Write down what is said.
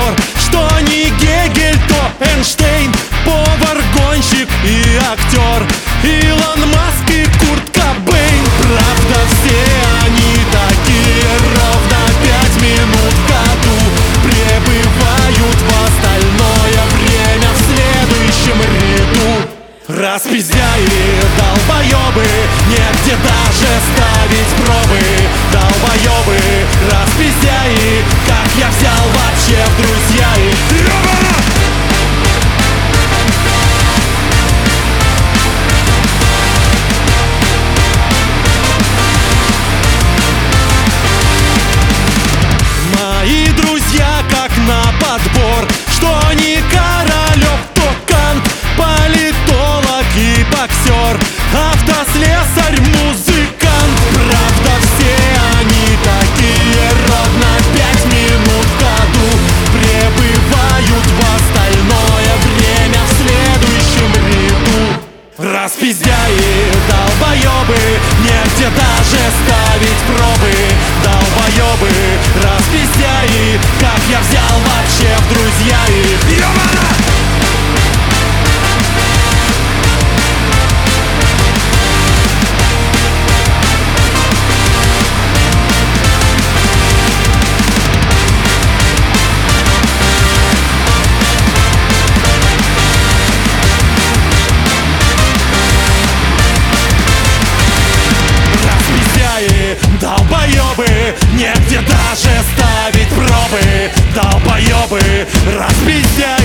подбор. Что не Гегель, то Эйнштейн, повар, гонщик и актер, Илон Маск и Курт Кобейн. Правда, все они такие, ровно 5 минут в году пребывают в остальное время в следующем ряду. Распиздяи, долбоебы, негде даже ставить пробы. Долбоебы, распиздяи, как я взял вообще в друзья их. Мои друзья как на подбор. Что не Королёв, то Кант, политолог и боксер, автослесарь, музыкант. Правда, все они такие, ровно 5 минут в году пребывают в остальное время в следующем ряду. Распиздяи, долбоебы, негде даже ставить пробы. Долбоебы, распиздяи, как я взял вообще в друзья их. Долбоебы, негде даже ставить пробы. Долбоебы, распиздяи.